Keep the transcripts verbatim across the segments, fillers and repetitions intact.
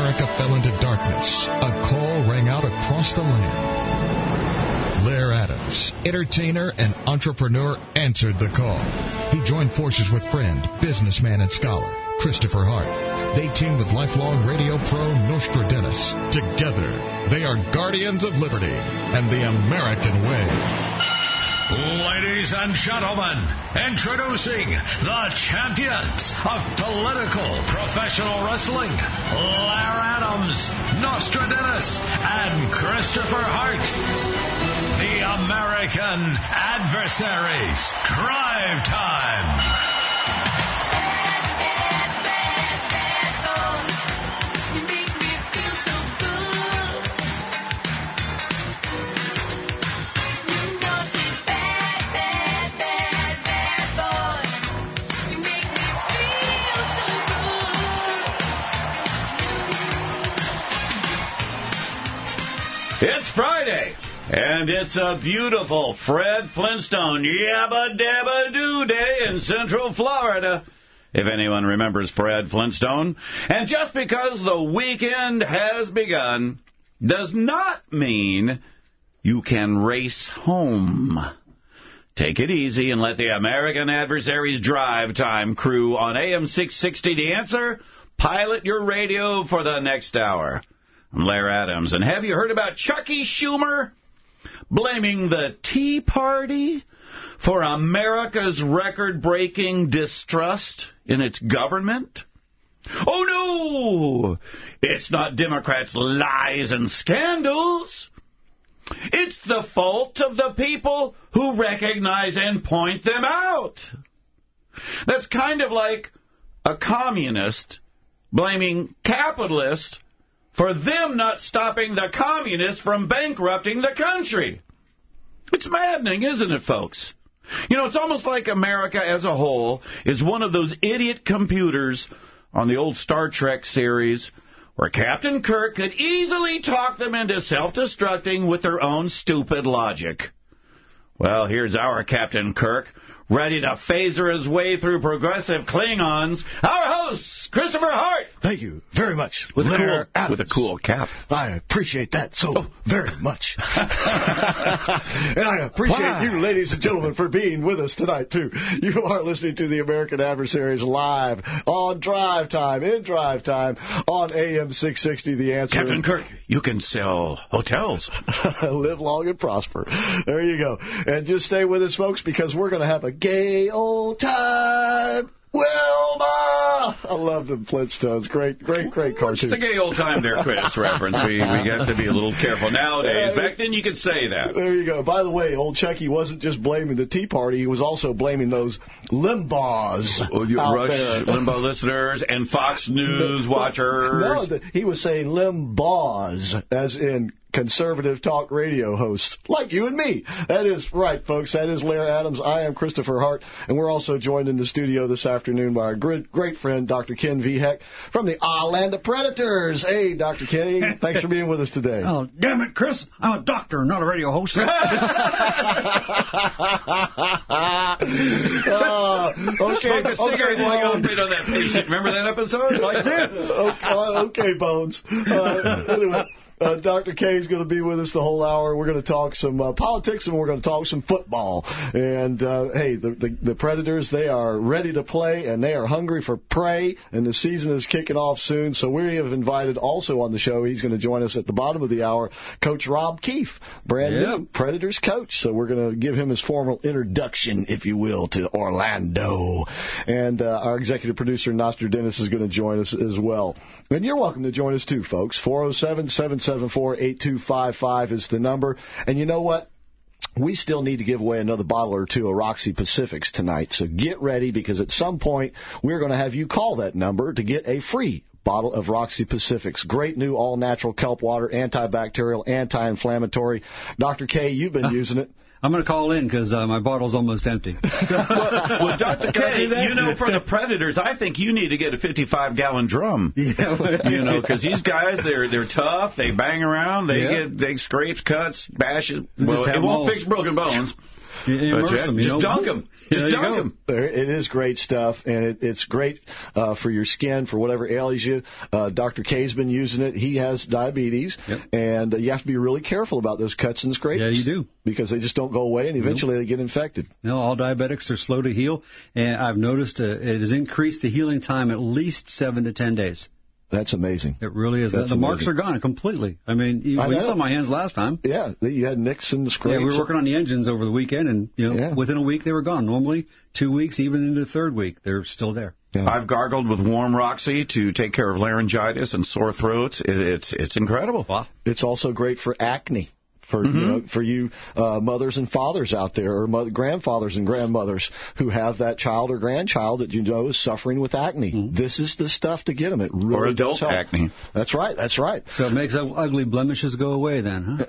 America fell into darkness, a call rang out across the land. Blair Adams, entertainer and entrepreneur, answered the call. He joined forces with friend, businessman, and scholar Christopher Hart. They team with lifelong radio pro Nostradamus. Together, they are guardians of liberty and the American way. Ladies and gentlemen, introducing the champions of political professional wrestling, Blair Adams, Nostradamus, and Christopher Hart. The American Adversaries. Drive Time. It's Friday, and it's a beautiful Fred Flintstone Yabba Dabba Doo Day in Central Florida, if anyone remembers Fred Flintstone. And just because the weekend has begun does not mean you can race home. Take it easy and let the American Adversaries Drive Time crew on A M six sixty The Answer pilot your radio for the next hour. I'm Blair Adams, and have you heard about Chucky Schumer blaming the Tea Party for America's record-breaking distrust in its government? Oh, no! It's not Democrats' lies and scandals. It's the fault of the people who recognize and point them out. That's kind of like a communist blaming capitalists for them not stopping the communists from bankrupting the country. It's maddening, isn't it, folks? You know, it's almost like America as a whole is one of those idiot computers on the old Star Trek series where Captain Kirk could easily talk them into self-destructing with their own stupid logic. Well, here's our Captain Kirk, ready to phaser his way through progressive Klingons. Our host, Christopher Hart. Thank you very much, With a Blair cool, Adams. with a cool cap. I appreciate that so Oh. very much. And I appreciate Wow. you, ladies and gentlemen, for being with us tonight, too. You are listening to the American Adversaries live on Drive Time, in Drive Time, on A M six sixty The Answer. Captain Kirk, you can sell hotels. Live long and prosper. There you go. And just stay with us, folks, because we're going to have a gay old time. Wilma! I love the Flintstones. Great, great, great What's cartoon. the gay old time there, Chris, reference? We, we got to be a little careful nowadays. Back then you could say that. There you go. By the way, old Chucky wasn't just blaming the Tea Party. He was also blaming those Limbaughs Oh, you out Rush there. Limbaugh listeners and Fox News watchers. No, the, he was saying Limbaughs, as in conservative talk radio hosts, like you and me. That is right, folks. That is Blair Adams. I am Christopher Hart, and we're also joined in the studio this afternoon by our great, great friend, Doctor Ken Vihek, from the Orlando Predators. Hey, Doctor Ken, thanks for being with us today. Oh, damn it, Chris. I'm a doctor, not a radio host. uh, okay, Smoke a cigarette okay, while you Bones. operate on that patient. Remember that episode? Like that? okay, okay, Bones. Uh, anyway. Uh, Doctor K is going to be with us the whole hour. We're going to talk some uh, politics, and we're going to talk some football. And, uh, hey, the, the, the Predators, they are ready to play, and they are hungry for prey, and the season is kicking off soon. So we have invited also on the show, he's going to join us at the bottom of the hour, Coach Rob Keefe, brand Yeah. new Predators coach. So we're going to give him his formal introduction, if you will, to Orlando. And uh, our executive producer, Nostradamus, is going to join us as well. And you're welcome to join us, too, folks. four oh seven, seven seven four, eight two five five is the number. And you know what? We still need to give away another bottle or two of Roxy Pacifics tonight. So get ready, because at some point we're going to have you call that number to get a free bottle of Roxy Pacifics. Great new all-natural kelp water, antibacterial, anti-inflammatory. Doctor K, you've been using it. I'm going to call in because uh, my bottle's almost empty. well, well, Doctor K, you know, for the Predators, I think you need to get a fifty-five gallon drum. Yeah. You know, because these guys, they're they're tough. They bang around. They Yeah. get they scrapes, cuts, bashes. Just Well, have it them won't all. fix broken bones. You immerse yeah, them, you just know? dunk them. Just There you dunk go. them. It is great stuff, and it, it's great uh, for your skin, for whatever ails you. Uh, Doctor K's been using it. He has diabetes, Yep. and uh, you have to be really careful about those cuts and scrapes. Yeah, you do. Because they just don't go away, and eventually they get infected. No, all diabetics are slow to heal, and I've noticed uh, it has increased the healing time at least seven to ten days. That's amazing. It really is. That's the marks amazing. are gone completely. I mean, you, I well, you know. saw my hands last time. Yeah, you had nicks and scrapes. Yeah, we were working on the engines over the weekend, and you know, Yeah. within a week they were gone. Normally, two weeks, even into the third week, they're still there. Yeah. I've gargled with warm Roxy to take care of laryngitis and sore throats. It, it's it's incredible. Wow. It's also great for acne. For Mm-hmm. you know, for you uh, mothers and fathers out there, or mother, grandfathers and grandmothers who have that child or grandchild that you know is suffering with acne. Mm-hmm. This is the stuff to get them. It really Or does adult help. acne. That's right. That's right. So it makes u- ugly blemishes go away then, huh?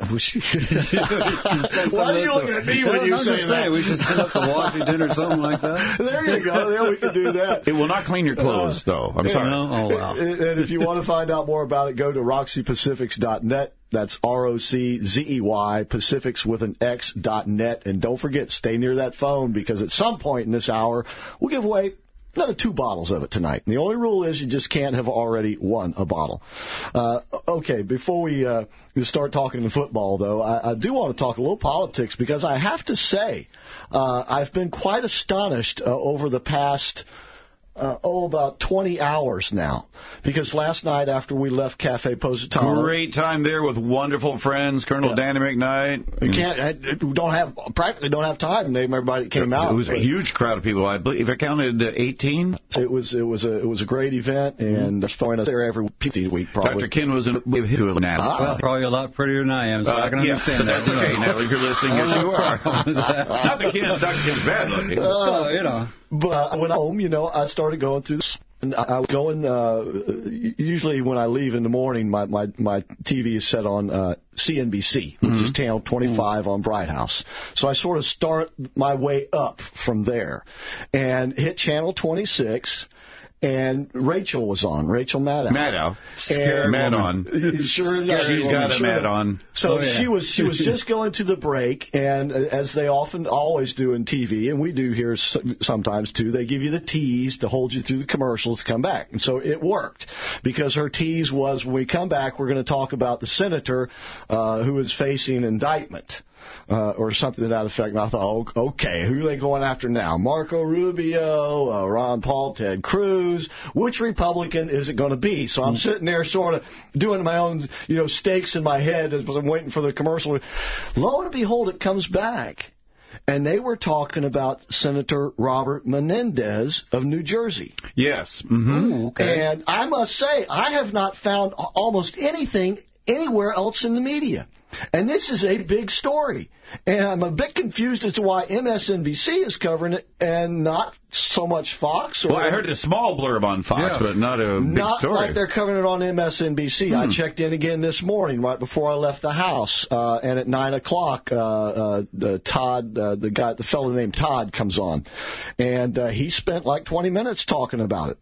Why are you looking at me when you I'm say just that? saying, we should send up to Washington or something like that. There you go. There we can do that. It will not clean your clothes, though. I'm sorry. No? Oh, wow. And if you want to find out more about it, go to roxy pacifics dot net. That's R O C Z E Y, Pacifics with an X dot net. And don't forget, stay near that phone because at some point in this hour, we'll give away another two bottles of it tonight. And the only rule is you just can't have already won a bottle. Uh, okay, before we uh, start talking football, though, I, I do want to talk a little politics because I have to say uh, I've been quite astonished uh, over the past... Uh, oh, about twenty hours now. Because last night after we left Cafe Positano... Great time there with wonderful friends, Colonel Yeah. Danny McKnight. We can't, I- we don't have, practically don't have time to name everybody that came out. It was a but huge crowd of people. I believe I counted uh, eighteen. It was, it was a, it was a great event, and they're throwing us there every week, probably. Doctor Ken was in with him now. Ah. Well, probably a lot prettier than I am, so I can Uh, yeah, understand that's that. okay. Now, if you're listening, yes, you are. Not the Ken. Doctor Ken's bad looking. Oh, you know. But when I home, you know, I started going through this. And I was going, uh, usually when I leave in the morning, my, my, my T V is set on uh, C N B C, which Mm-hmm. is Channel twenty-five on Bright House. So I sort of start my way up from there and hit Channel twenty-six. And Rachel was on, Rachel Maddow. Maddow. And- Mad on. Sure enough. She's got a Sure. mad on. So Oh, yeah. she was she was just going to the break, and uh, as they often always do in T V, and we do here s- sometimes too, they give you the tease to hold you through the commercials, come back. And so it worked, because her tease was, when we come back, we're going to talk about the senator uh, who is facing indictment. Uh, or something to that effect. And I thought, oh, okay, who are they going after now? Marco Rubio, uh, Ron Paul, Ted Cruz. Which Republican is it going to be? So I'm sitting there sort of doing my own, you know, stakes in my head as I'm waiting for the commercial. Lo and behold, it comes back. And they were talking about Senator Robert Menendez of New Jersey. Yes. Mm-hmm. And I must say, I have not found almost anything anywhere else in the media. And this is a big story. And I'm a bit confused as to why M S N B C is covering it and not so much Fox. Or Well, I heard a small blurb on Fox, Yeah. but not a big not story. like they're covering it on M S N B C. Hmm. I checked in again this morning, right before I left the house, uh, and at nine o'clock, uh, uh, the Todd, uh, the guy, the fellow named Todd, comes on, and uh, he spent like twenty minutes talking about it.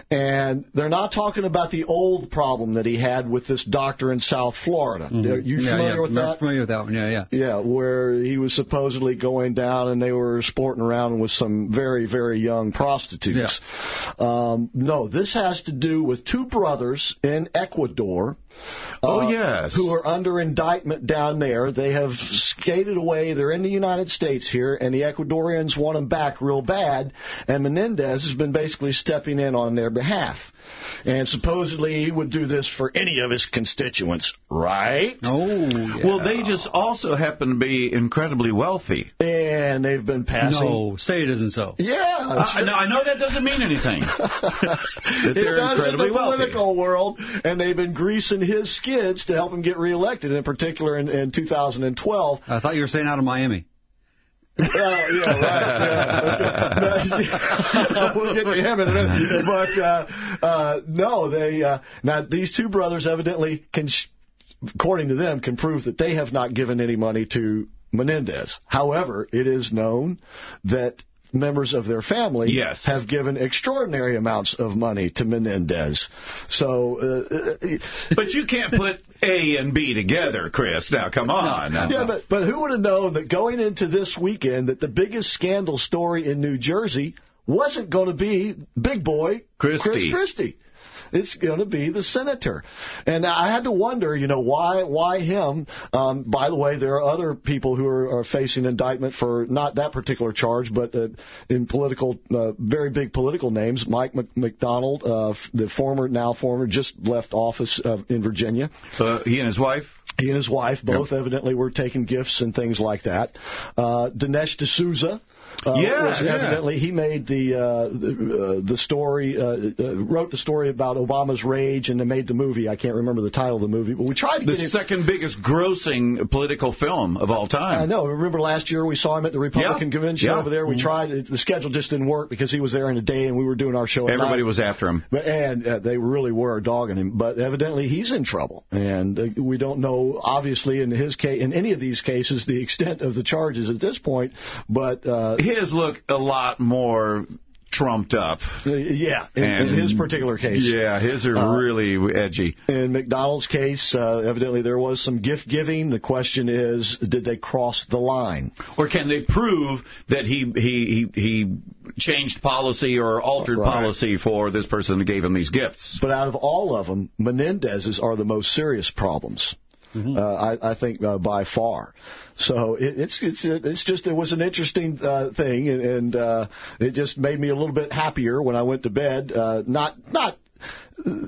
And they're not talking about the old problem that he had with this doctor in South Florida. Mm-hmm. Are you yeah, familiar yeah. with I'm that? familiar with that one, yeah, yeah. Yeah, where he was supposedly going down and they were sporting around with some very, very young prostitutes. Um, no, this has to do with two brothers in Ecuador. Oh, uh, yes. Who are under indictment down there. They have skated away. They're in the United States here, and the Ecuadorians want them back real bad, and Menendez has been basically stepping in on their behalf. And supposedly he would do this for any of his constituents, right? Oh, yeah. Well, they just also happen to be incredibly wealthy. And they've been passing... No, say it isn't so. Yeah. I, I know that doesn't mean anything. that It they're does in incredibly the wealthy. political world, and they've been greasing his skids to help him get reelected, in particular in, in two thousand twelve. I thought you were saying out of Miami. Oh, yeah, right. Yeah, okay. We'll get to him in a minute. But, uh, uh, no, they, uh, now these two brothers evidently can, sh- according to them, can prove that they have not given any money to Menendez. However, it is known that members of their family yes. have given extraordinary amounts of money to Menendez. So, uh, but you can't put A and B together, Chris. Now, come on. No, no. Yeah, but but who would have known that going into this weekend that the biggest scandal story in New Jersey wasn't going to be big boy Christie. Chris Christie. It's going to be the senator. And I had to wonder, you know, why why him? Um, by the way, there are other people who are, are facing indictment for not that particular charge, but uh, in political, uh, very big political names. Mike McDonald, uh, the former, now former, just left office uh, in Virginia. Uh, he and his wife? He and his wife both yep. evidently were taking gifts and things like that. Uh, Dinesh D'Souza. Uh, yes, was evidently, he made the uh, the, uh, the story, uh, uh, wrote the story about Obama's rage, and they made the movie. I can't remember the title of the movie, but we tried to the get it. second biggest grossing political film of all time. I know. Remember last year we saw him at the Republican yeah. convention yeah. over there. We mm-hmm. tried. It, the schedule just didn't work because he was there in a day, and we were doing our show at Everybody night. was after him. But, and uh, they really were dogging him. But evidently he's in trouble, and uh, we don't know, obviously, in his case, in any of these cases, the extent of the charges at this point. But uh, his look a lot more trumped up. Uh, yeah, in, and, in his particular case. Yeah, his are uh, really edgy. In McDonald's case, uh, evidently there was some gift giving. The question is, did they cross the line? Or can they prove that he he he, he changed policy or altered right. policy for this person who gave him these gifts? But out of all of them, Menendez's are the most serious problems. Mm-hmm. Uh, I, I think uh, by far. So it, it's it's it's just it was an interesting uh, thing, and, and uh, it just made me a little bit happier when I went to bed. Uh, not not uh,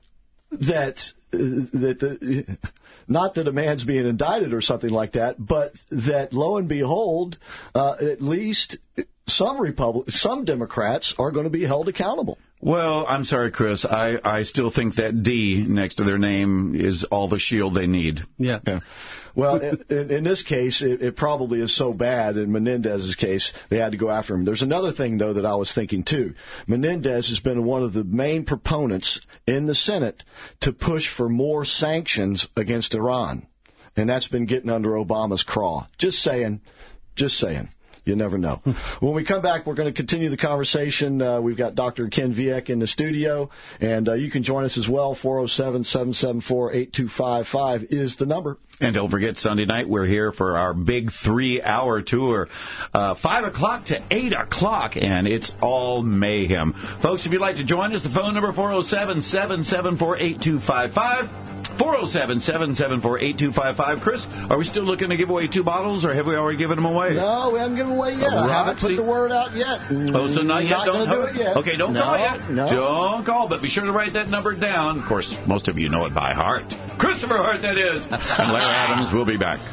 that uh, that the, not that a man's being indicted or something like that, but that lo and behold, uh, at least some Republic, some Democrats are going to be held accountable. Well, I'm sorry, Chris. I, I still think that D next to their name is all the shield they need. Yeah. yeah. Well, in, in this case, it, it probably is so bad. In Menendez's case, they had to go after him. There's another thing, though, that I was thinking, too. Menendez has been one of the main proponents in the Senate to push for more sanctions against Iran. And that's been getting under Obama's craw. Just saying. Just saying. You never know. When we come back, we're going to continue the conversation. Uh, we've got Doctor Ken Vieck in the studio, and uh, you can join us as well. four oh seven, seven seven four, eight two five five is the number. And don't forget, Sunday night, we're here for our big three-hour tour, uh, five o'clock to eight o'clock, and it's all mayhem. Folks, if you'd like to join us, the phone number four oh seven, seven seven four, eight two five five. four oh seven, seven seven four, eight two five five. Chris, are we still looking to give away two bottles, or have we already given them away? No, we haven't given them away yet. Oh, I haven't put the word out yet. Oh, so not yet? Not don't do it yet. Okay, don't no, call yet. No. Don't call, but be sure to write that number down. Of course, most of you know it by heart. Christopher Hart, that is. And Larry Adams will be back.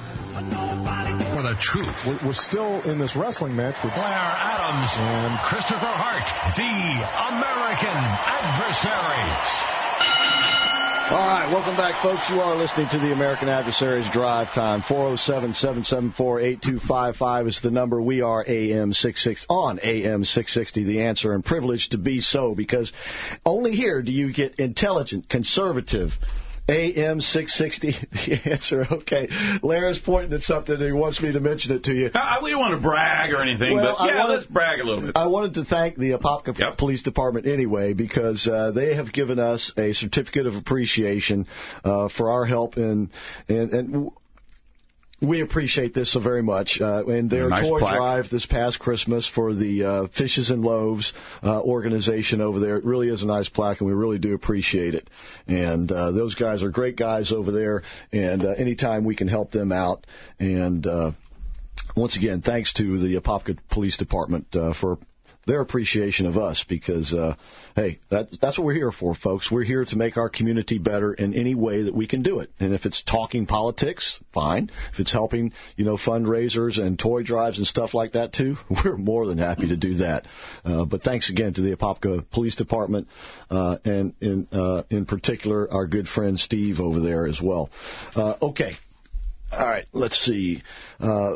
For the truth. We're, we're still in this wrestling match with Blair Adams and Christopher Hart, the American Adversaries. All right, welcome back, folks. You are listening to the American Adversaries Drive Time. four oh seven, seven seven four, eight two five five is the number. We are A M six sixty on A M six sixty, The Answer, and privileged to be so, because only here do you get intelligent, conservative, A M six sixty, The Answer. Okay. Larry's pointing at something and he wants me to mention it to you. Uh, we don't want to brag or anything, well, but yeah, wanted, let's brag a little bit. I wanted to thank the Apopka yep. Police Department anyway, because uh, they have given us a certificate of appreciation uh, for our help in, in, in we appreciate this so very much. Uh, and their nice toy plaque. drive this past Christmas for the uh, Fishes and Loaves uh, organization over there, it really is a nice plaque, and we really do appreciate it. And uh, those guys are great guys over there, and uh, anytime we can help them out. And uh, once again, thanks to the Apopka Police Department uh, for their appreciation of us, because, uh, hey, that, that's what we're here for, folks. We're here to make our community better in any way that we can do it. And if it's talking politics, fine. If it's helping, you know, fundraisers and toy drives and stuff like that, too, we're more than happy to do that. Uh, but thanks again to the Apopka Police Department, uh, and in, uh, in particular, our good friend Steve over there as well. Uh, okay. All right, let's see. Uh,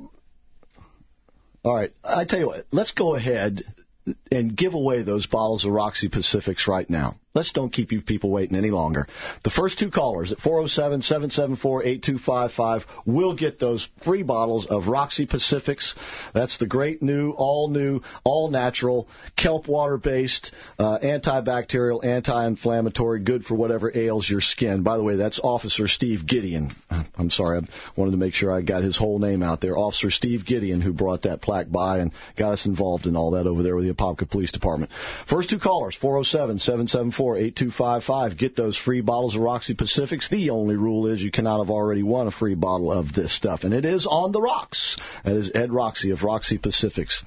All right, I tell you what, let's go ahead and give away those bottles of Roxy Pacifics right now. let's don't keep you people waiting any longer. The first two callers at four oh seven, seven seven four, eight two five five will get those free bottles of Roxy Pacifics. That's the great new, all-new, all-natural, kelp water-based, uh, antibacterial, anti-inflammatory, good for whatever ails your skin. By the way, that's Officer Steve Gideon. I'm sorry, I wanted to make sure I got his whole name out there. Officer Steve Gideon, who brought that plaque by and got us involved in all that over there with the Apopka Police Department. First two callers, four oh seven, seven seven four, eight two five five. Get those free bottles of Roxy Pacifics. The only rule is you cannot have already won a free bottle of this stuff, and it is on the rocks. That is Ed Roxy of Roxy Pacifics.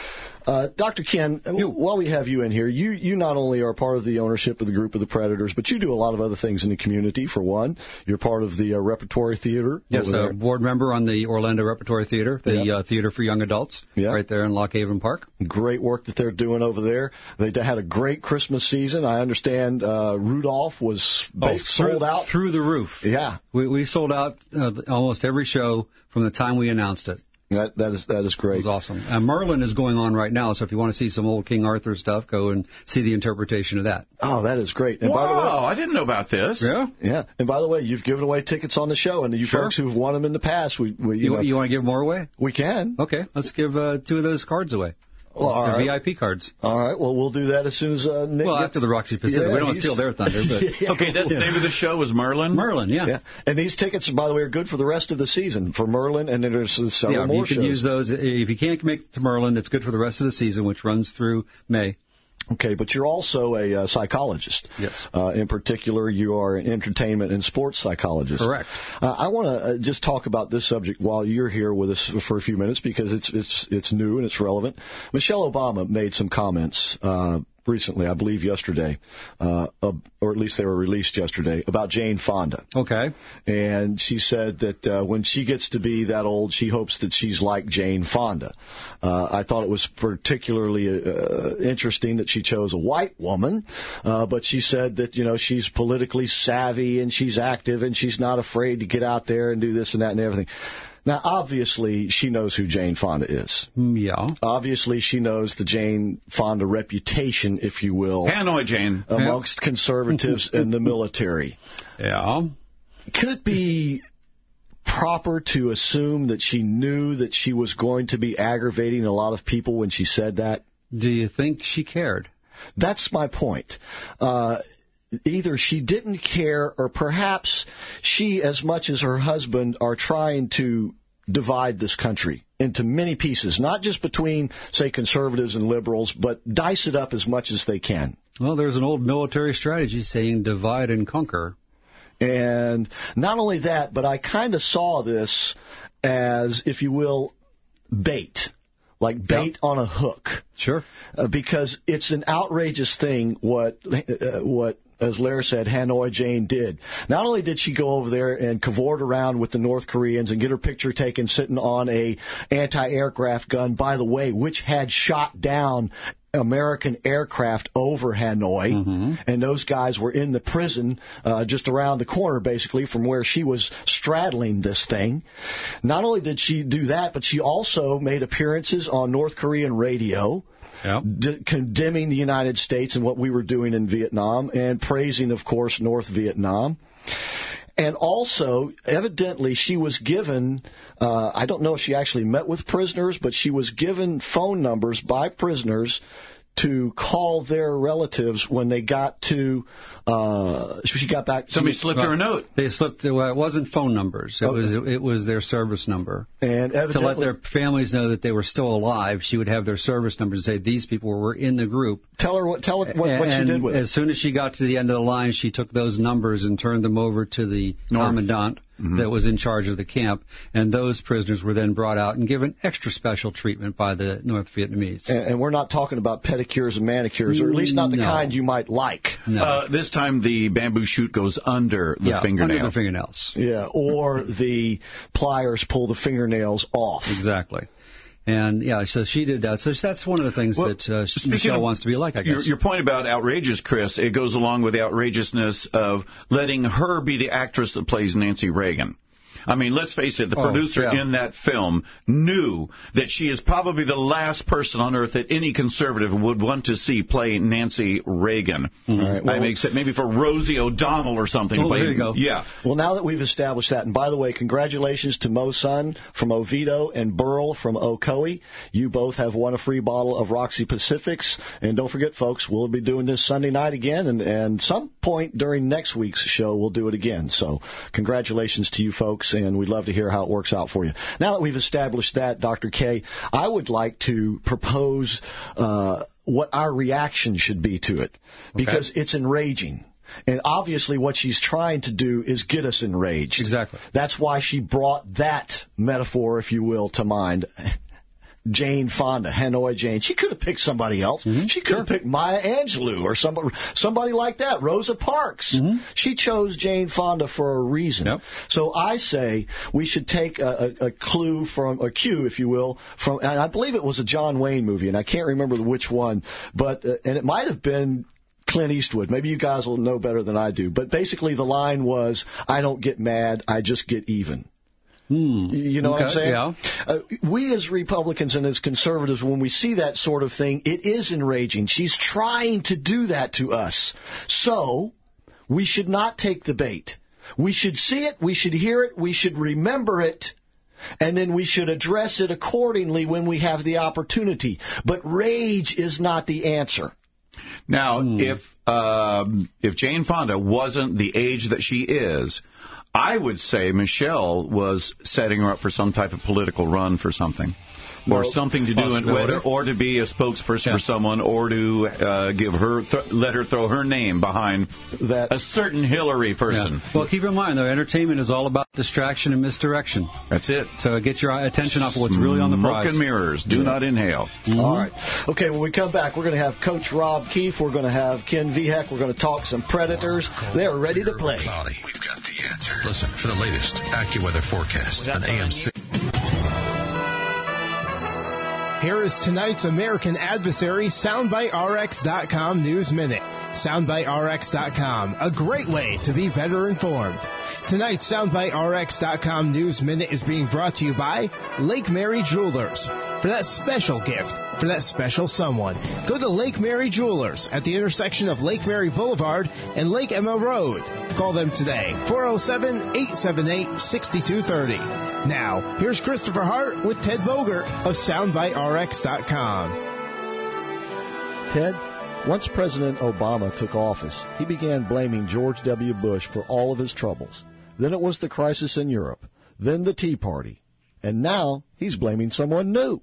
Uh, Doctor Ken, you. while we have you in here, you, you not only are part of the ownership of the group of the Predators, but you do a lot of other things in the community. For one, you're part of the uh, Repertory Theater. Yes, a uh, board member on the Orlando Repertory Theater, the yep. uh, theater for young adults, yep. right there in Lock Haven Park. Great work that they're doing over there. They had a great Christmas season. I understand uh, Rudolph was oh, sold through, out. Through the roof. Yeah. We, we sold out uh, almost every show from the time we announced it. That that is that is great. It was awesome. Uh, Merlin is going on right now, so if you want to see some old King Arthur stuff, go and see the interpretation of that. Oh, that is great. And wow, by the way, I didn't know about this. Yeah, yeah. And by the way, you've given away tickets on the show, and you sure. folks who've won them in the past, we, we you, you, know, you want to give more away? We can. Okay, let's give uh, two of those cards away. Well, all right. V I P cards. All right. Well, we'll do that as soon as uh, Nick Well, gets... after the Roxy Pacific. Yeah, we don't want to steal their thunder. But yeah. Okay, that's the name of the show is Merlin? Merlin, yeah. yeah. And these tickets, by the way, are good for the rest of the season for Merlin, and there's several yeah, more you can shows. use those. If you can't make it to Merlin, it's good for the rest of the season, which runs through May. Okay, but you're also a uh, psychologist. Yes. Uh, in particular, you are an entertainment and sports psychologist. Correct. Uh, I want to uh, just talk about this subject while you're here with us for a few minutes because it's it's it's new and it's relevant. Michelle Obama made some comments uh, recently, I believe yesterday, uh, uh, or at least they were released yesterday, about Jane Fonda. Okay. And she said that uh, when she gets to be that old, she hopes that she's like Jane Fonda. Uh, I thought it was particularly uh, interesting that she chose a white woman, uh, but she said that, you know, she's politically savvy and she's active and she's not afraid to get out there and do this and that and everything. Now, obviously, she knows who Jane Fonda is. Yeah. Obviously, she knows the Jane Fonda reputation, if you will. Hanoi Jane. Amongst yeah. conservatives and the military. Yeah. Could it be proper to assume that she knew that she was going to be aggravating a lot of people when she said that? Do you think she cared? That's my point. Uh Either she didn't care, or perhaps she, as much as her husband, are trying to divide this country into many pieces, not just between, say, conservatives and liberals, but dice it up as much as they can. Well, there's an old military strategy saying divide and conquer. And not only that, but I kind of saw this as, if you will, bait. Like bait yep. on a hook. Sure. Uh, because it's an outrageous thing what uh, what as Lair said, Hanoi Jane did. Not only did she go over there and cavort around with the North Koreans and get her picture taken sitting on a anti-aircraft gun, by the way, which had shot down American aircraft over Hanoi, mm-hmm. and those guys were in the prison uh, just around the corner, basically, from where she was straddling this thing. Not only did she do that, but she also made appearances on North Korean radio, Yep. d- condemning the United States and what we were doing in Vietnam, and praising, of course, North Vietnam. And also, evidently, she was given, uh, I don't know if she actually met with prisoners, but she was given phone numbers by prisoners to call their relatives when they got to, uh, she got back. Somebody slipped her a note. They slipped, well, it wasn't phone numbers. It okay. was it was their service number. And to let their families know that they were still alive, she would have their service numbers and say, these people were in the group. Tell her what, tell her what, what she did with it. As soon as she got to the end of the line, she took those numbers and turned them over to the North. commandant. Mm-hmm. That was in charge of the camp, and those prisoners were then brought out and given extra special treatment by the North Vietnamese. And, and we're not talking about pedicures and manicures, or at least not the no. kind you might like. No. Uh, this time the bamboo shoot goes under the yeah, fingernail. under the fingernails. Yeah, or the pliers pull the fingernails off. Exactly. And, yeah, so she did that. So that's one of the things well, that uh, Michelle of, wants to be like, I guess. Your, your point about outrageous, Chris, it goes along with the outrageousness of letting her be the actress that plays Nancy Reagan. I mean, let's face it, the Oh, producer yeah. in that film knew that she is probably the last person on earth that any conservative would want to see play Nancy Reagan. All right, well, I mean, except maybe for Rosie O'Donnell or something. Oh, play, there you go. Yeah. Well, now that we've established that, and by the way, congratulations to Mo Sun from Oviedo and Burl from Ocoee. You both have won a free bottle of Roxy Pacifics. And don't forget, folks, we'll be doing this Sunday night again, and, and some point during next week's show, we'll do it again. So congratulations to you folks, and we'd love to hear how it works out for you. Now that we've established that, Doctor K, I would like to propose uh, what our reaction should be to it, because okay. it's enraging. And obviously what she's trying to do is get us enraged. Exactly. That's why she brought that metaphor, if you will, to mind. Jane Fonda, Hanoi Jane. She could have picked somebody else. Mm-hmm. She could sure. have picked Maya Angelou or somebody, somebody like that, Rosa Parks. Mm-hmm. She chose Jane Fonda for a reason. Yep. So I say we should take a, a, a clue from, a cue, if you will, from, and I believe it was a John Wayne movie, and I can't remember which one, but uh, and it might have been Clint Eastwood. Maybe you guys will know better than I do. But basically the line was, I don't get mad, I just get even. Hmm. You know okay, what I'm saying? Yeah. Uh, we as Republicans and as conservatives, when we see that sort of thing, it is enraging. She's trying to do that to us. So we should not take the bait. We should see it, we should hear it, we should remember it, and then we should address it accordingly when we have the opportunity. But rage is not the answer. Now, mm. if um, if Jane Fonda wasn't the age that she is, I would say Michelle was setting her up for some type of political run for something. Or well, something to do, in, whether, or to be a spokesperson yeah. for someone, or to uh, give her, th- let her throw her name behind that a certain Hillary person. Yeah. Well, keep in mind, though, entertainment is all about distraction and misdirection. That's it. So get your attention off of what's really on the Smoke prize. Smoke and mirrors. Do yeah. not inhale. Mm-hmm. All right. Okay, when we come back, we're going to have Coach Rob Keefe. We're going to have Ken Vihek. We're going to talk some Predators. They're ready to play. Cloudy. We've got the answer. Listen for the latest AccuWeather forecast on A M six. Here is tonight's American Adversary Soundbite R X dot com News Minute. Soundbite R X dot com, a great way to be better informed. Tonight's Soundbite R X dot com News Minute is being brought to you by Lake Mary Jewelers. For that special gift, for that special someone, go to Lake Mary Jewelers at the intersection of Lake Mary Boulevard and Lake Emma Road. Call them today, four oh seven, eight seven eight, six two three oh. Now, here's Christopher Hart with Ted Bogert of Soundbite R X dot com. Ted, once President Obama took office, he began blaming George W. Bush for all of his troubles. Then it was the crisis in Europe, then the Tea Party, and now he's blaming someone new.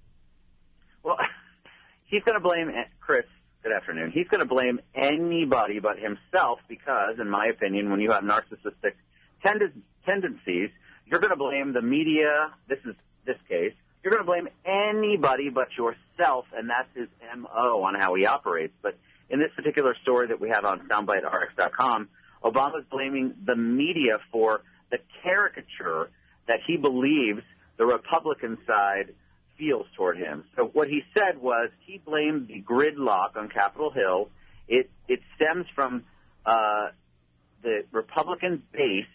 Well, he's going to blame, Chris, good afternoon, he's going to blame anybody but himself because, in my opinion, when you have narcissistic tend- tendencies, you're going to blame the media, this is this case, you're going to blame anybody but yourself, and that's his M O on how he operates. But in this particular story that we have on Soundbite R X dot com, Obama's blaming the media for the caricature that he believes the Republican side feels toward him. So what he said was he blamed the gridlock on Capitol Hill. It, it stems from uh, the Republican base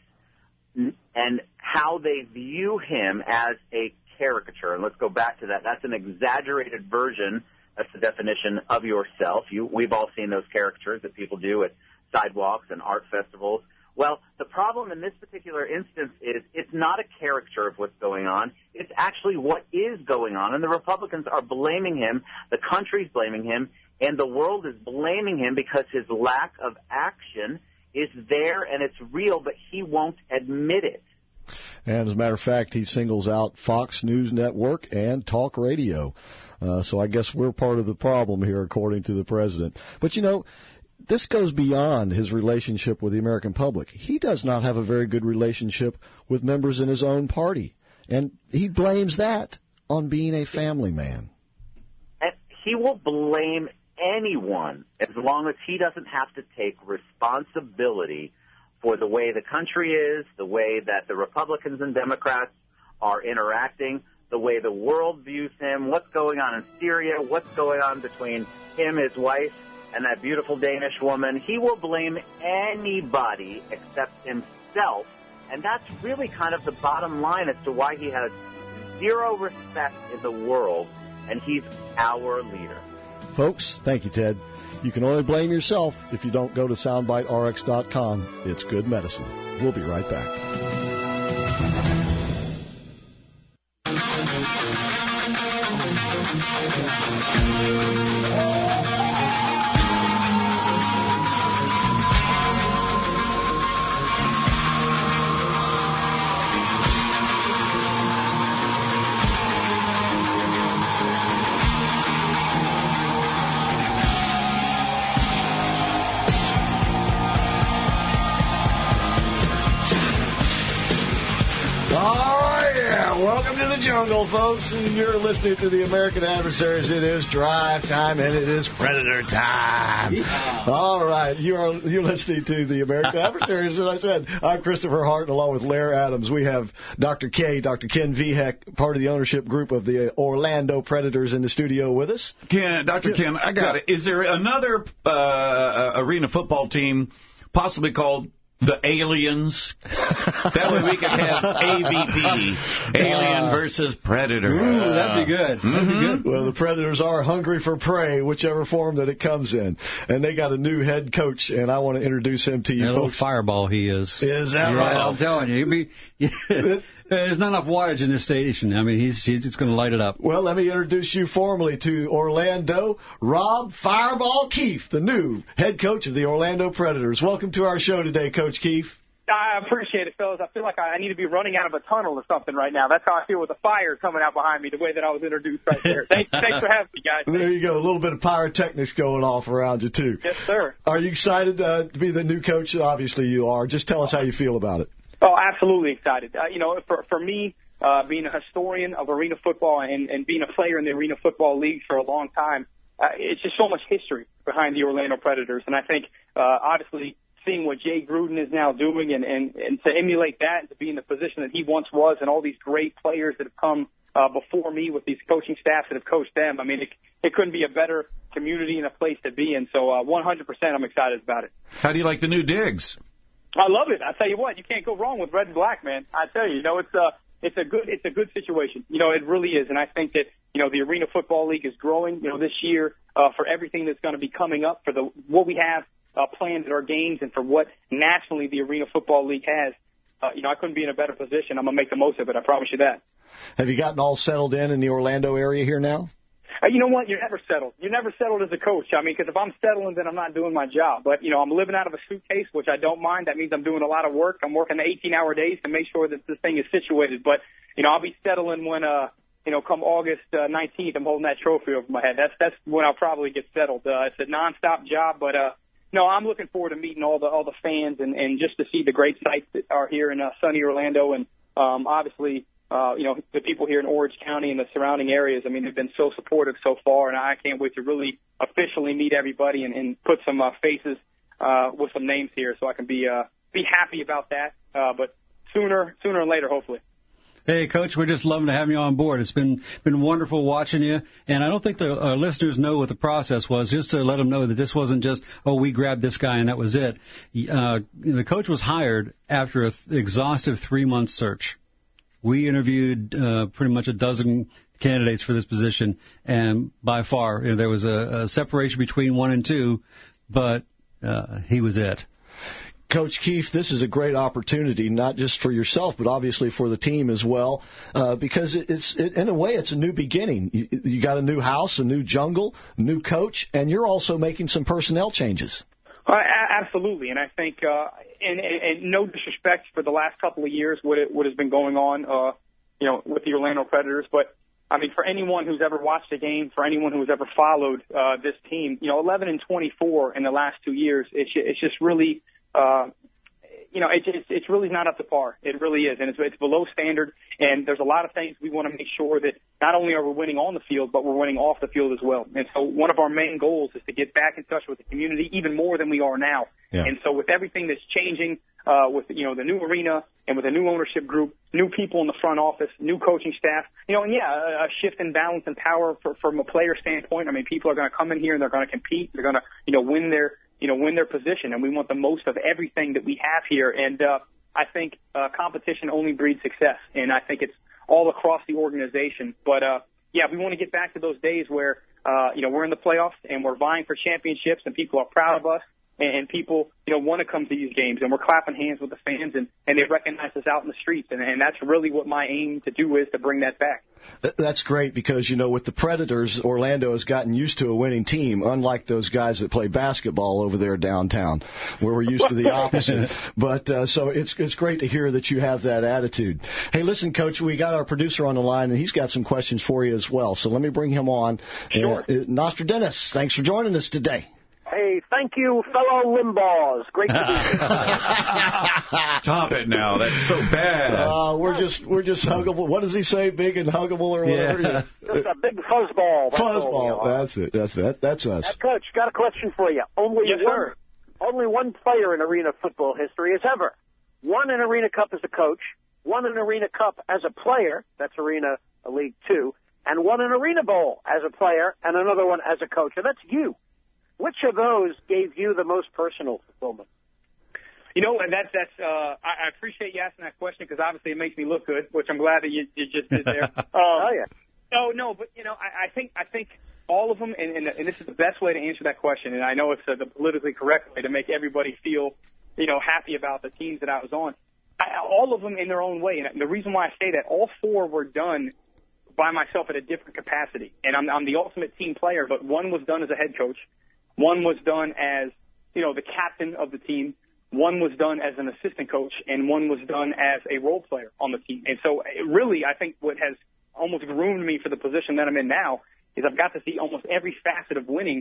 and how they view him as a caricature. And let's go back to that. That's an exaggerated version. That's the definition of yourself. You, we've all seen those caricatures that people do at sidewalks and art festivals. Well, the problem in this particular instance is it's not a caricature of what's going on. It's actually what is going on. And the Republicans are blaming him. The country's blaming him. And the world is blaming him because his lack of action is there and it's real, but he won't admit it. And as a matter of fact, he singles out Fox News Network and talk radio. Uh, so I guess we're part of the problem here, according to the president. But, you know, this goes beyond his relationship with the American public. He does not have a very good relationship with members in his own party. And he blames that on being a family man. And he will blame anyone as long as he doesn't have to take responsibility for the way the country is, the way that the Republicans and Democrats are interacting, the way the world views him, what's going on in Syria, what's going on between him, his wife, and that beautiful Danish woman. He will blame anybody except himself And that's really kind of the bottom line as to why he has zero respect in the world, and he's our leader. Folks, thank you, Ted. You can only blame yourself if you don't go to soundbite R X dot com. It's good medicine. We'll be right back. Jungle, folks, and you're listening to the American Adversaries. It is drive time, and it is Predator time. Yeah. All right, you are you're listening to the American Adversaries. As I said, I'm Christopher Hart, along with Lair Adams. We have Doctor K, Doctor Ken Vihek, part of the ownership group of the Orlando Predators, in the studio with us. Ken, Doctor Ken, I got yeah. it. Is there another uh, arena football team possibly called the Aliens? That way we could have A V P, Alien uh, versus Predator. Ooh, that'd be good. Mm-hmm. That'd be good. Well, the Predators are hungry for prey, whichever form that it comes in. And they got a new head coach, and I want to introduce him to you, that folks. Little fireball he is. Is that yeah, right? I'm telling you. Be, there's not enough wattage in this station. I mean, he's, he's going to light it up. Well, let me introduce you formally to Orlando, Rob Fireball Keefe, the new head coach of the Orlando Predators. Welcome to our show today, Coach Keefe. I appreciate it, fellas. I feel like I need to be running out of a tunnel or something right now. That's how I feel with the fire coming out behind me, the way that I was introduced right there. Thanks, thanks for having me, guys. There you go. A little bit of pyrotechnics going off around you, too. Yes, sir. Are you excited uh, to be the new coach? Obviously you are. Just tell us how you feel about it. Oh, absolutely excited. Uh, you know, for, for me, uh, being a historian of arena football and, and being a player in the Arena Football League for a long time, uh, it's just so much history behind the Orlando Predators. And I think, uh, obviously, seeing what Jay Gruden is now doing and, and, and to emulate that and to be in the position that he once was and all these great players that have come uh, before me with these coaching staffs that have coached them, I mean, it, it couldn't be a better community and a place to be in. So uh, one hundred percent I'm excited about it. How do you like the new digs? I love it. I tell you what, you can't go wrong with red and black, man. I tell you, you know, it's a, it's a good, it's a good situation. You know, it really is. And I think that, you know, the Arena Football League is growing, you know, this year uh, for everything that's going to be coming up, for the what we have Uh, planned at our games and for what nationally the Arena Football League has, uh, you know, I couldn't be in a better position. I'm going to make the most of it. I promise you that. Have you gotten all settled in in the Orlando area here now? Uh, you know what? You're never settled. You're never settled as a coach. I mean, because if I'm settling, then I'm not doing my job. But, you know, I'm living out of a suitcase, which I don't mind. That means I'm doing a lot of work. I'm working the eighteen-hour days to make sure that this thing is situated. But, you know, I'll be settling when, uh, you know, come August uh, nineteenth, I'm holding that trophy over my head. That's that's when I'll probably get settled. Uh, it's a nonstop job, but, uh, no, I'm looking forward to meeting all the all the fans and, and just to see the great sights that are here in uh, sunny Orlando. And um, obviously, uh, you know, the people here in Orange County and the surrounding areas, I mean, they've been so supportive so far. And I can't wait to really officially meet everybody and, and put some uh, faces uh, with some names here so I can be uh, be happy about that. Uh, but sooner, sooner or later, hopefully. Hey, Coach, we're just loving to have you on board. It's been been wonderful watching you, and I don't think the our listeners know what the process was, just to let them know that this wasn't just, oh, we grabbed this guy and that was it. Uh, the coach was hired after an th- exhaustive three-month search. We interviewed uh, pretty much a dozen candidates for this position, and by far you know, there was a, a separation between one and two, but uh, he was it. Coach Keefe, this is a great opportunity, not just for yourself, but obviously for the team as well, uh, because it's it, in a way it's a new beginning. You, you got a new house, a new jungle, new coach, and you're also making some personnel changes. Uh, absolutely, and I think, uh, and, and, and no disrespect for the last couple of years, what it, what has been going on, uh, you know, with the Orlando Predators, but I mean, for anyone who's ever watched a game, for anyone who's ever followed uh, this team, you know, eleven and twenty-four in the last two years, it's it's just really. Uh, you know, it's, it's it's really not up to par. It really is, and it's it's below standard. And there's a lot of things we want to make sure that not only are we winning on the field, but we're winning off the field as well. And so one of our main goals is to get back in touch with the community even more than we are now. Yeah. And so with everything that's changing, uh, with you know the new arena and with a new ownership group, new people in the front office, new coaching staff, you know, and yeah, a, a shift in balance and power for, from a player standpoint. I mean, people are going to come in here and they're going to compete. They're going to you know win their you know, win their position, and we want the most of everything that we have here. And uh, I think uh, competition only breeds success, and I think it's all across the organization. But, uh, yeah, we want to get back to those days where, uh, you know, we're in the playoffs and we're vying for championships and people are proud of us. And people, you know, want to come to these games, and we're clapping hands with the fans, and, and they recognize us out in the streets, and, and that's really what my aim to do is to bring that back. That's great because, you know, with the Predators, Orlando has gotten used to a winning team, unlike those guys that play basketball over there downtown, where we're used to the opposite. But uh, so it's it's great to hear that you have that attitude. Hey, listen, Coach, we got our producer on the line, and he's got some questions for you as well. So let me bring him on. Sure. Uh, Nostradamus, thanks for joining us today. Hey, thank you, fellow Limbaughs. Great to be here. Stop it now. That's so bad. Uh, we're just we're just huggable. What does he say? Big and huggable or whatever? Yeah. Just a big fuzzball. That's fuzzball. That's it. That's that. That's us. Uh, Coach, got a question for you. Only yes, one, sir. only one player in Arena football history has ever won an Arena Cup as a coach, won an Arena Cup as a player. That's Arena League Two, and won an Arena Bowl as a player and another one as a coach. And that's you. Which of those gave you the most personal fulfillment? You know, and that's that's. Uh, I, I appreciate you asking that question because obviously it makes me look good, which I'm glad that you, you just did there. Um, oh yeah. No, no, but you know, I, I think I think all of them, and, and, and this is the best way to answer that question. And I know it's uh, the politically correct way to make everybody feel, you know, happy about the teams that I was on. I, all of them in their own way, and the reason why I say that, all four were done by myself at a different capacity, and I'm, I'm the ultimate team player. But one was done as a head coach. One was done as, you know, the captain of the team. One was done as an assistant coach, and one was done as a role player on the team. And so it really, I think what has almost groomed me for the position that I'm in now is I've got to see almost every facet of winning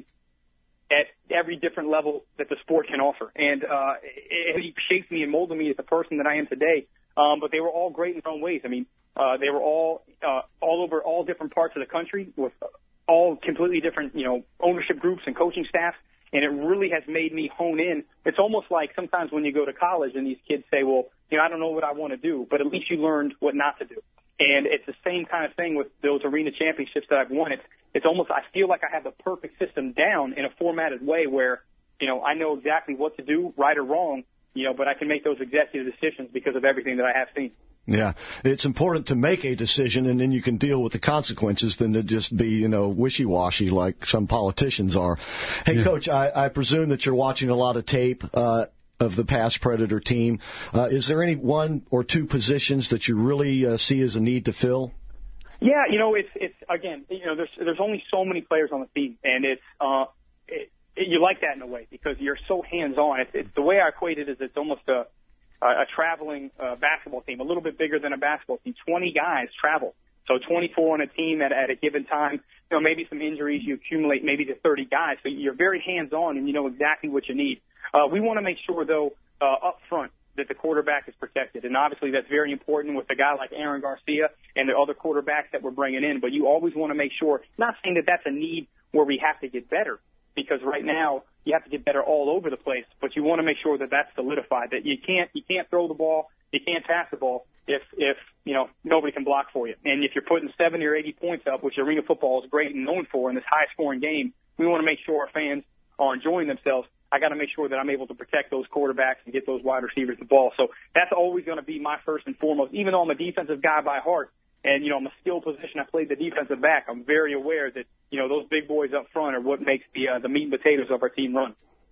at every different level that the sport can offer. And uh, it, it shaped me and molded me as the person that I am today. Um, but they were all great in their own ways. I mean, uh, they were all uh, all over all different parts of the country with all completely different, you know, ownership groups and coaching staffs, and it really has made me hone in. It's almost like sometimes when you go to college and these kids say, well, you know, I don't know what I want to do, but at least you learned what not to do. And it's the same kind of thing with those arena championships that I've won. It's, it's almost, I feel like I have the perfect system down in a formatted way where, you know, I know exactly what to do, right or wrong, you know, but I can make those executive decisions because of everything that I have seen. Yeah, it's important to make a decision, and then you can deal with the consequences than to just be, you know, wishy-washy like some politicians are. Hey, yeah. Coach, I, I presume that you're watching a lot of tape uh, of the past Predator team. Uh, is there any one or two positions that you really uh, see as a need to fill? Yeah, you know, it's it's again, you know, there's there's only so many players on the team, and it's uh, it, it, you like that in a way because you're so hands-on. It's, it's the way I equate it is it's almost a a traveling uh, basketball team, a little bit bigger than a basketball team. twenty guys travel. So twenty-four on a team at, at a given time. You know, maybe some injuries, you accumulate maybe to thirty guys. So you're very hands-on and you know exactly what you need. Uh, we want to make sure, though, uh, up front that the quarterback is protected. And obviously that's very important with a guy like Aaron Garcia and the other quarterbacks that we're bringing in. But you always want to make sure, not saying that that's a need where we have to get better, because right now you have to get better all over the place, but you want to make sure that that's solidified, that you can't you can't throw the ball, you can't pass the ball if, if you know, nobody can block for you. And if you're putting seventy or eighty points up, which arena football is great and known for in this high-scoring game, we want to make sure our fans are enjoying themselves. I got to make sure that I'm able to protect those quarterbacks and get those wide receivers the ball. So that's always going to be my first and foremost, even though I'm a defensive guy by heart. And, you know, I'm a skill position. I played the defensive back. I'm very aware that, you know, those big boys up front are what makes the uh, the meat and potatoes of our team run.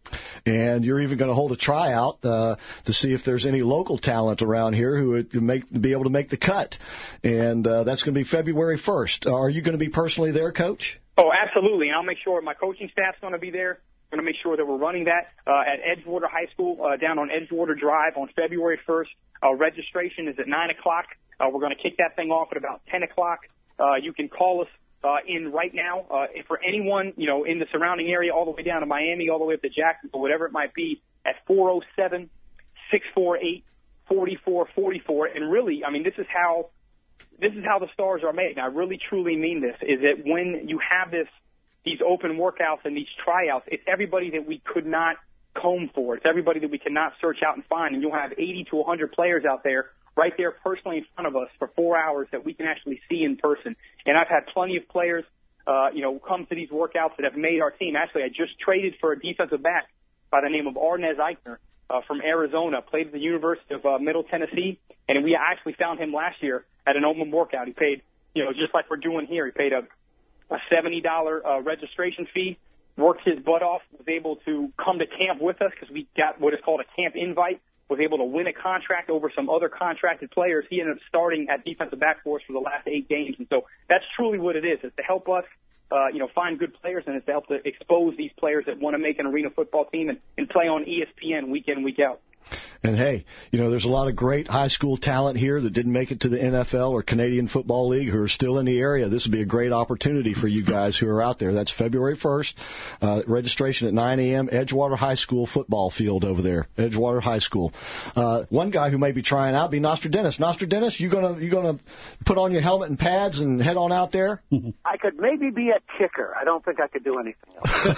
And you're even going to hold a tryout uh, to see if there's any local talent around here who would make, be able to make the cut. And uh, that's going to be February first. Are you going to be personally there, Coach? Oh, absolutely. And I'll make sure my coaching staff's going to be there. I'm going to make sure that we're running that uh, at Edgewater High School uh, down on Edgewater Drive on February first. Uh, registration is at nine o'clock. Uh, we're going to kick that thing off at about ten o'clock. Uh, you can call us uh, in right now. Uh, for anyone, you know, in the surrounding area, all the way down to Miami, all the way up to Jacksonville, whatever it might be, at four oh seven, six four eight, four four four four. And really, I mean, this is how this is how the stars are made. And I really, truly mean this, is that when you have this, these open workouts and these tryouts, it's everybody that we could not comb for. It's everybody that we cannot search out and find. And you'll have eighty to one hundred players out there right there personally in front of us for four hours that we can actually see in person. And I've had plenty of players, uh, you know, come to these workouts that have made our team. Actually, I just traded for a defensive back by the name of Arnez Eichner. uh, from Arizona, played at the University of uh, Middle Tennessee, and we actually found him last year at an open workout. He paid, you know, just like we're doing here, he paid a, a seventy dollars uh, registration fee, worked his butt off, was able to come to camp with us because we got what is called a camp invite, was able to win a contract over some other contracted players. He ended up starting at defensive back for us for the last eight games. And so that's truly what it is. It's to help us, uh, you know, find good players, and it's to help to expose these players that want to make an arena football team and, and play on E S P N week in, week out. And, hey, you know, there's a lot of great high school talent here that didn't make it to the N F L or Canadian Football League who are still in the area. This would be a great opportunity for you guys who are out there. That's February first. Uh, registration at nine a.m. Edgewater High School football field over there. Edgewater High School. Uh, one guy who may be trying out be Nostradamus. Nostradamus, you gonna you gonna put on your helmet and pads and head on out there? I could maybe be a kicker. I don't think I could do anything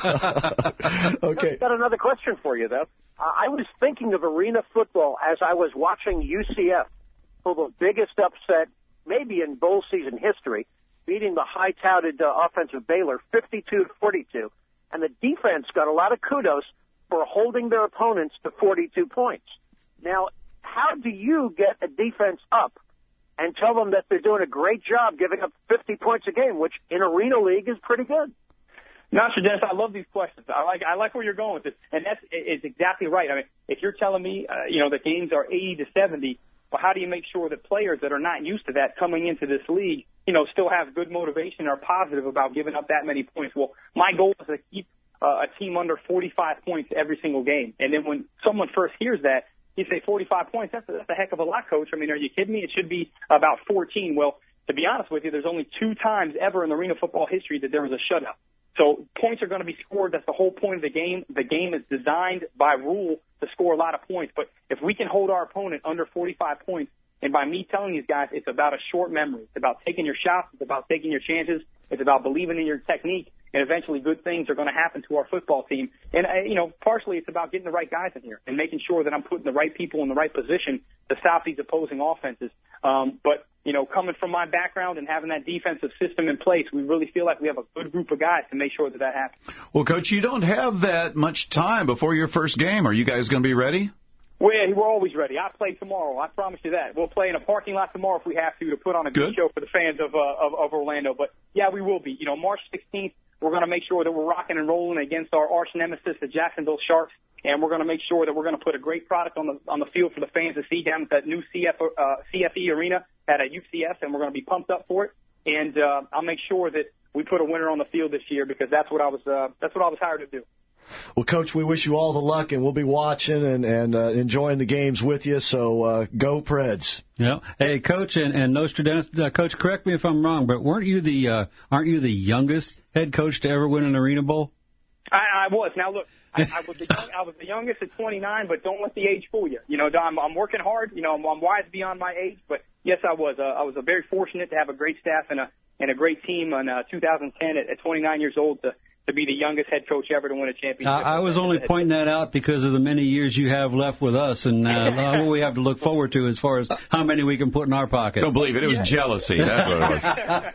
else. Okay. I've got another question for you, though. Uh, I was thinking of arena football as I was watching U C F pull the biggest upset maybe in bowl season history, beating the high-touted uh, offensive Baylor fifty-two to forty-two, and the defense got a lot of kudos for holding their opponents to forty-two points. Now, how do you get a defense up and tell them that they're doing a great job giving up fifty points a game, which in Arena League is pretty good? Nostradamus, I love these questions. I like I like where you're going with this, and that's is exactly right. I mean, if you're telling me, uh, you know, the games are eighty to seventy, well, how do you make sure that players that are not used to that coming into this league, you know, still have good motivation and are positive about giving up that many points? Well, my goal is to keep uh, a team under forty-five points every single game, and then when someone first hears that, you say forty-five points. That's a, that's a heck of a lot, Coach. I mean, are you kidding me? It should be about fourteen. Well, to be honest with you, there's only two times ever in arena football history that there was a shutout. So points are going to be scored. That's the whole point of the game. The game is designed by rule to score a lot of points. But if we can hold our opponent under forty-five points, and by me telling these guys, it's about a short memory. It's about taking your shots. It's about taking your chances. It's about believing in your technique. And eventually good things are going to happen to our football team. And, uh, you know, partially it's about getting the right guys in here and making sure that I'm putting the right people in the right position to stop these opposing offenses. Um, but, you know, coming from my background and having that defensive system in place, we really feel like we have a good group of guys to make sure that that happens. Well, Coach, you don't have that much time before your first game. Are you guys going to be ready? Well, yeah, we're always ready. I play tomorrow. I promise you that. We'll play in a parking lot tomorrow if we have to to put on a good, good show for the fans of, uh, of of Orlando. But, yeah, we will be. You know, March sixteenth, we're going to make sure that we're rocking and rolling against our arch nemesis, the Jacksonville Sharks, and we're going to make sure that we're going to put a great product on the on the field for the fans to see down at that new C F, uh, C F E arena at a U C F, and we're going to be pumped up for it. And uh, I'll make sure that we put a winner on the field this year because that's what I was uh, that's what I was hired to do. Well, Coach, we wish you all the luck, and we'll be watching and, and uh, enjoying the games with you, so uh, go Preds. Yeah. Hey, Coach, and, and Nostradamus, uh, Coach, correct me if I'm wrong, but weren't you the uh, aren't you the youngest head coach to ever win an Arena Bowl? I, I was. Now, look, I, I, was the young, I was the youngest at twenty-nine, but don't let the age fool you. You know, I'm, I'm working hard. You know, I'm, I'm wise beyond my age, but, yes, I was. Uh, I was uh, very fortunate to have a great staff and a, and a great team in uh, two thousand ten at, at twenty-nine years old to to be the youngest head coach ever to win a championship. I, I was only pointing that out because of the many years you have left with us and uh, what we have to look forward to as far as how many we can put in our pocket. Don't believe it. It was yeah. jealousy. That's what it was.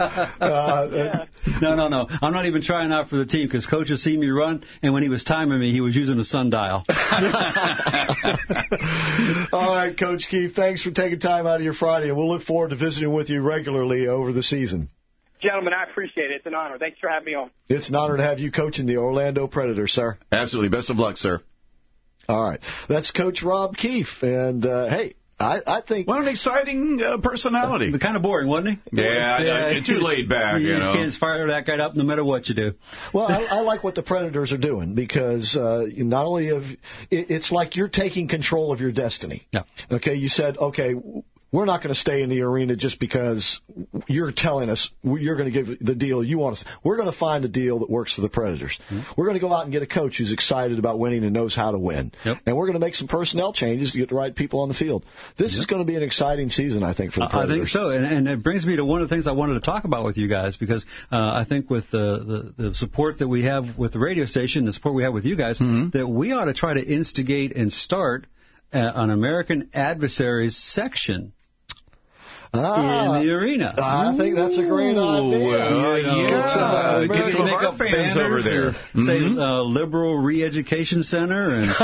uh, yeah. No, no, no. I'm not even trying out for the team because Coach has seen me run, and when he was timing me, he was using a sundial. All right, Coach Keefe, thanks for taking time out of your Friday, and we'll look forward to visiting with you regularly over the season. Gentlemen, I appreciate it. It's an honor. Thanks for having me on. It's an honor to have you coaching the Orlando Predators, sir. Absolutely. Best of luck, sir. All right. That's Coach Rob Keefe. And, uh, hey, I, I think... What an exciting uh, personality. Kind of boring, wasn't he? Yeah, yeah, yeah too laid back, you, you know. You can't fire that guy up no matter what you do. Well, I, I like what the Predators are doing because uh, not only have... It, it's like you're taking control of your destiny. Yeah. Okay, you said, okay... We're not going to stay in the arena just because you're telling us you're going to give the deal you want us. We're going to find a deal that works for the Predators. Mm-hmm. We're going to go out and get a coach who's excited about winning and knows how to win. Yep. And we're going to make some personnel changes to get the right people on the field. This yep. is going to be an exciting season, I think, for the Predators. I think so. And, and it brings me to one of the things I wanted to talk about with you guys because uh, I think with the, the, the support that we have with the radio station, the support we have with you guys, mm-hmm. that we ought to try to instigate and start uh, an American Adversaries section. ah, in the arena. I think that's a great idea. Well, you know, yeah. get some, uh, Get some make of our up fans over there. Say Mhm. uh, Liberal Re-Education Center. And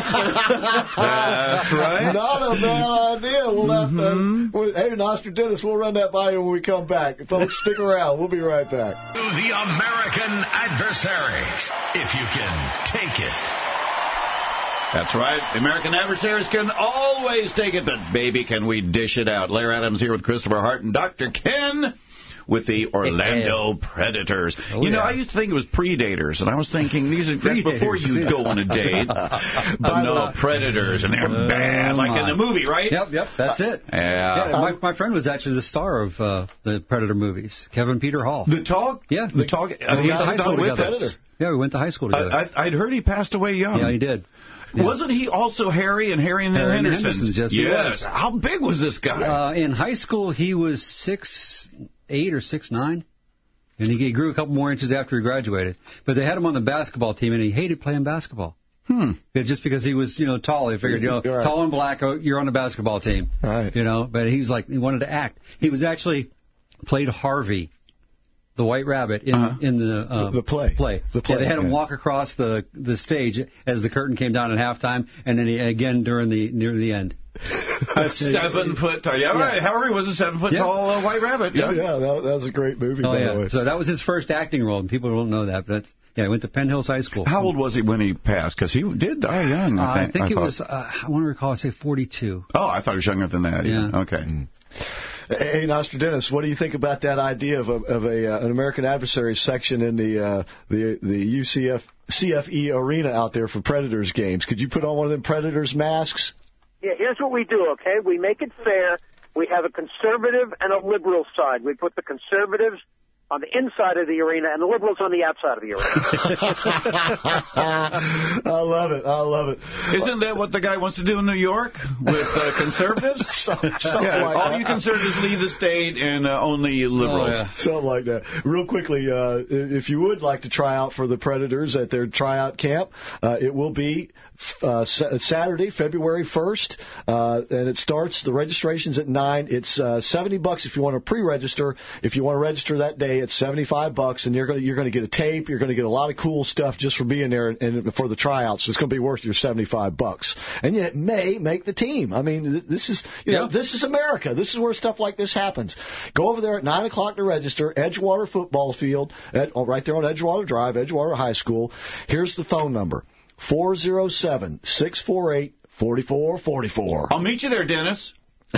That's right. Not a bad idea. We'll have Mhm. to, we'll, hey, Nostradamus, we'll run that by you when we come back. Folks, stick around. We'll be right back. The American Adversaries, if you can take it. That's right. The American Adversaries can always take it, but baby, can we dish it out. Larry Adams here with Christopher Hart and Doctor Ken with the Orlando Predators. Oh, you know, yeah. I used to think it was Predators, and I was thinking these are that's before you go on a date. But no, Predators, and they're Oh, bad, like in my. the movie, right? Yep, yep, that's it. Yeah. Yeah, my, my friend was actually the star of uh, the Predator movies, Kevin Peter Hall. The Talk? Yeah. The Talk. We Uh, went he's to high done school with together. us. Yeah, we went to high school together. I, I, I'd heard he passed away young. Yeah, he did. Yeah. Wasn't he also Harry and Harry and the Harry and the Hendersons? Hendersons, yes, he was. How big was this guy? Uh, in high school, he was six eight or six nine, and he, he grew a couple more inches after he graduated. But they had him on the basketball team, and he hated playing basketball. Hmm. Yeah, just because he was, you know, tall, they figured, you know, Right. tall and black, oh, you're on the basketball team. Right. You know, but he was like, he wanted to act. He was actually played Harvey, the White Rabbit, in Uh-huh. in the uh, The play. Play. The play, Yeah, they had him yeah. walk across the the stage as the curtain came down at halftime, and then he, again during the near the end. A seven foot tall. Yeah, right. Harry was a seven foot Yeah. tall uh, white rabbit. Yeah, Yeah. yeah, that, that was a great movie, Oh by the yeah. way. So that was his first acting role, and people don't know that. But that's, yeah, he went to Penn Hills High School. How old was he when he passed? Because he did die young. Uh, I think. I think it thought. was. Uh, I want to recall. I say forty-two. Oh, I thought he was younger than that. Even. Yeah. Okay. Hey, Nostradamus, what do you think about that idea of a, of a uh, an American Adversary section in the uh, the the U C F C F E arena out there for Predators games? Could you put on one of them Predators masks? Yeah, here's what we do, okay? We make it fair. We have a conservative and a liberal side. We put the conservatives on the inside of the arena and the liberals on the outside of the arena. I love it. I love it. Isn't that what the guy wants to do in New York with uh, conservatives? Something yeah, like all that. you conservatives leave the state, and uh, only liberals. Oh, yeah. Something like that. Real quickly, uh, if you would like to try out for the Predators at their tryout camp, uh, it will be uh, Saturday, February first, uh, and it starts, the registration's at nine. It's uh, seventy bucks if you want to pre-register. If you want to register that day, it's seventy-five bucks, and you're going to you're going to get a tape. You're going to get a lot of cool stuff just for being there and, and for the tryouts. So it's going to be worth your seventy-five bucks, and it may make the team. I mean, this is you know Yeah. this is America. This is where stuff like this happens. Go over there at nine o'clock to register. Edgewater Football Field, at, oh, right there on Edgewater Drive, Edgewater High School. Here's the phone number: four oh seven, six four eight, four four four four. I'll meet you there, Dennis.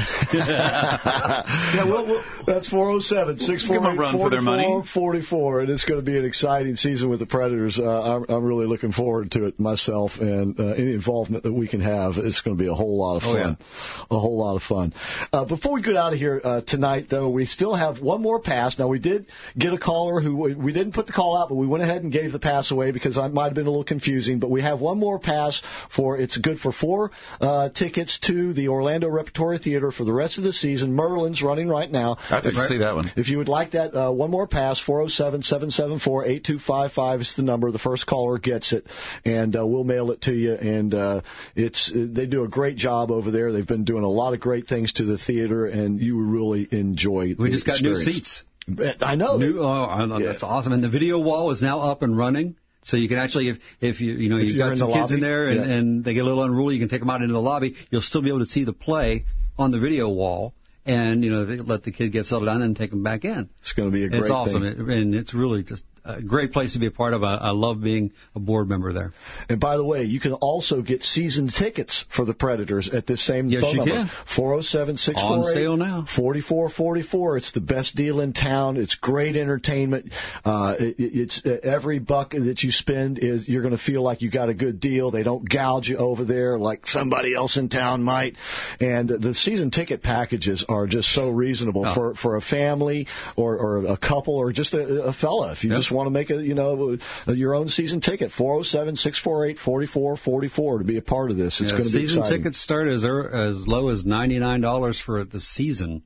Yeah, well, well, that's four oh seven, six four eight, Give 'em a run for their money. four four, and it's going to be an exciting season with the Predators. Uh, I'm, I'm really looking forward to it myself, and uh, any involvement that we can have, it's going to be a whole lot of fun. Oh, yeah. A whole lot of fun. Uh, before we get out of here uh, tonight, though, we still have one more pass. Now, we did get a caller who, we didn't put the call out, but we went ahead and gave the pass away because I might have been a little confusing, but we have one more pass for, it's good for four uh, tickets to the Orlando Repertory Theater for the rest of the season. Merlin's running right now. I didn't see that one. If you would like that, uh, one more pass, four oh seven, seven seven four, eight two five five is the number. The first caller gets it, and uh, we'll mail it to you. And uh, it's they do a great job over there. They've been doing a lot of great things to the theater, and you will really enjoy We the just got experience. new seats. I know. New, oh, I know, Yeah. that's awesome. And the video wall is now up and running. So you can actually, if if you you know If you've you're got in some the kids lobby, in there and, yeah. and they get a little unruly, you can take them out into the lobby. You'll still be able to see the play on the video wall, and you know they let the kid get settled down and take them back in. It's going to be a great It's awesome, thing. It, and it's really just a great place to be a part of. I, I love being a board member there. And by the way, you can also get season tickets for the Predators at this same Yes, phone you number. can. four oh seven, six four eight, On sale now. four four four four. It's the best deal in town. It's great entertainment. Uh, it, it's uh, every buck that you spend is you're going to feel like you got a good deal. They don't gouge you over there like somebody else in town might. And the season ticket packages are just so reasonable Oh. for for a family or, or a couple or just a, a fella. If you Yep. just want to make a you know your own season ticket, four oh seven, six four eight, four four four four to be a part of this. It's Yeah, going to be season exciting. tickets start as er- as low as ninety-nine dollars for the season.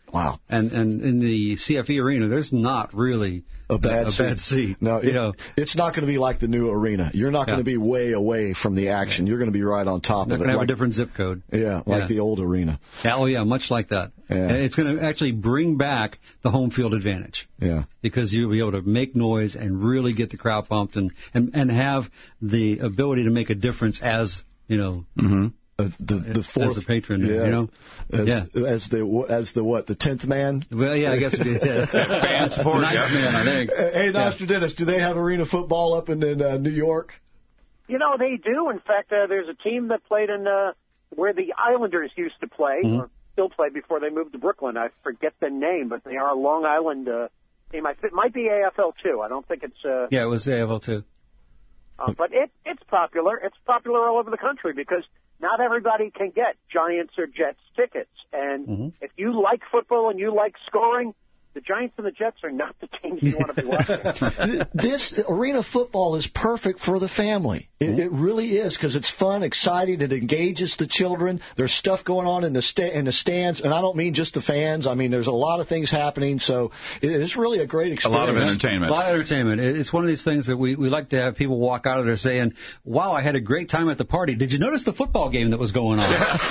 Wow. And and in the C F E arena, there's not really a bad, a, a seat. bad seat. No, it, you know, it's not going to be like the new arena. You're not going to yeah. be way away from the action. You're going to be right on top not of it. Going to have like, a different zip code. Yeah, like yeah. the old arena. Yeah, oh, yeah, much like that. Yeah. And it's going to actually bring back the home field advantage. Yeah. Because you'll be able to make noise and really get the crowd pumped and, and, and have the ability to make a difference as, you know, mm-hmm. Uh, the the fourth, as a patron, yeah, you know, as, yeah, as the as the what the tenth man. Well, yeah, I guess it is. Yeah. Fan support, ninth yeah. man, I think. Hey, Nostradamus, yeah. do they have arena football up in, in uh, New York? You know, they do. In fact, uh, there's a team that played in uh, where the Islanders used to play, mm-hmm. or still play before they moved to Brooklyn. I forget the name, but they are a Long Island uh, team. I, it might be A F L too. I don't think it's. Uh, yeah, it was A F L too. Uh, but it it's popular. It's popular all over the country because not everybody can get Giants or Jets tickets. And mm-hmm. if you like football and you like scoring, the Giants and the Jets are not the teams you want to be watching. This arena football is perfect for the family. It, it really is because it's fun, exciting. It engages the children. There's stuff going on in the sta- in the stands, and I don't mean just the fans. I mean, there's a lot of things happening, so it, it's really a great experience. A lot of entertainment. A lot of entertainment. It's one of these things that we, we like to have people walk out of there saying, wow, I had a great time at the party. Did you notice the football game that was going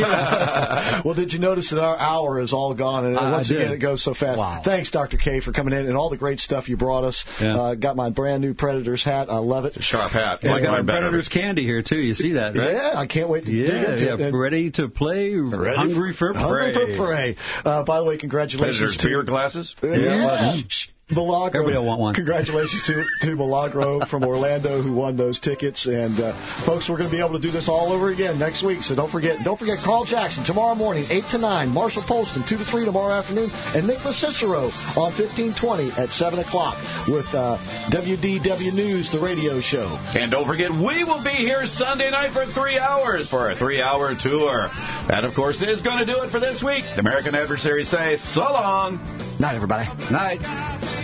on? Well, did you notice that our hour is all gone, and I, once I again, it goes so fast. Wow. Thanks, Doctor K, for coming in and all the great stuff you brought us. Yeah. Uh, got my brand new Predators hat. I love it. It's a sharp hat. Yeah, Like I got my our Predators candy here, too. You see that, right? Yeah, I can't wait to yeah, dig into yeah, it. And ready to play, ready hungry for prey. Hungry for prey. Uh, by the way, congratulations Predators to beer glasses. Uh, yeah. yeah. Milagro. Everybody will want one. Congratulations to, to Milagro from Orlando who won those tickets. And, uh, folks, we're going to be able to do this all over again next week. So don't forget. Don't forget Carl Jackson tomorrow morning, eight to nine. Marshall Polston, two to three tomorrow afternoon. And Nicholas Cicero on fifteen twenty at seven o'clock with uh, W D W News, the radio show. And don't forget, we will be here Sunday night for three hours for a three-hour tour. That, of course, is going to do it for this week. The American Adversaries say so long. Night, everybody. Night.